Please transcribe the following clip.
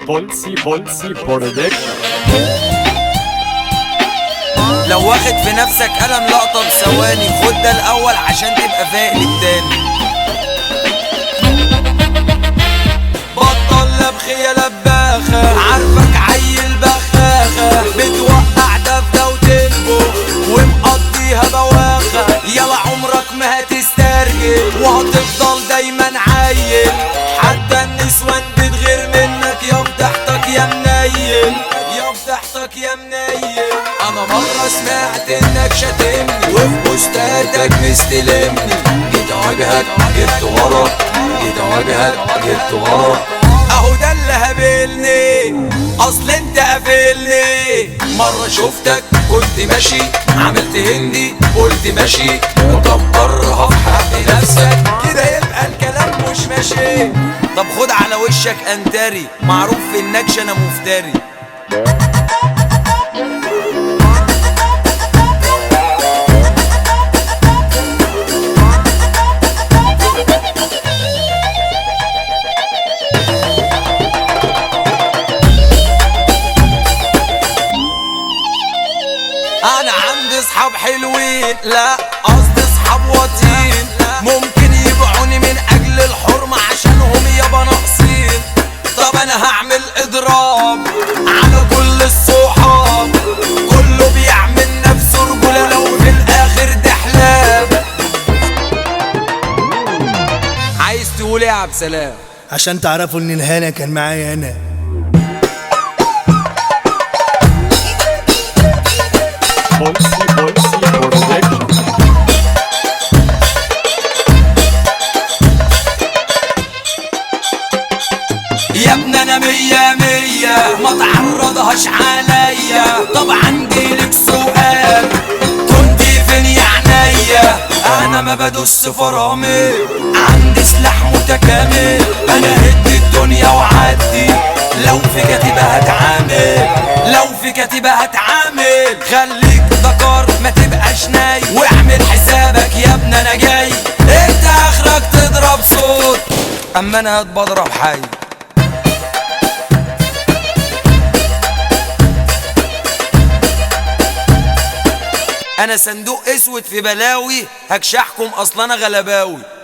بولسي برودكشن. لو واخد في نفسك قلم لقطة بثواني، خد ده الأول عشان تبقى فايق للتاني. بطل لبخ يا لباخة، عارفك عيل بخاخة، بتوقع ده في ده وتنبخ ومقضيها بواخة. يلا عمرك ما هتسترجل وهتفضل دايما عيل، حتى النسوان بتغير منك يا فضحتك يا منيل، يا فضحتك يا منيل. انا مرة سمعت انك شاتمني وفي بوستاتك مستلمني، جيت اواجهك جبت ورا، جيت اواجهك جبت ورا. اهو ده اللي هابلني، اصل انت قافلني. مرة شفتك كنت ماشي عملت هندي قلت ماشي، مكبرها في حق نفسك كده يبقى الكلام مش ماشي. طب خد على وشك انتري، معروف في النكش انا مفتري. انا عندي صحاب حلوين، لا قصدي صحاب واطيين، ممكن يبيعوني من اجل الحرمة عشانهم يابا ناقصين. طب انا هعمل اضراب على كل الصحاب، كله بيعمل نفسه رجولة لو في الاخر دحلاب. عايز تقول ايه يا عبد السلام؟ عشان تعرفوا ان الهنا كان معايا انا. بولسي برودكشن. يا ابني انا مية مية ما تعرضهاش عليا. طبعا جيلك سؤال كنت فين يا عينيا؟ انا ما بدوس فرامل، عندي سلاح متكامل، انا هد الدنيا وعدي. لو في كتيبة هتعامل، لو في كتيبة هتعامل. خليك ذكر ما تبقاش ناي، واعمل حسابك يا ابني انا جاي. انت اخرك تضرب صوت، اما انا بضرب حي. انا صندوق اسود في بلاوي، هكشحكم اصلا انا غلباوي.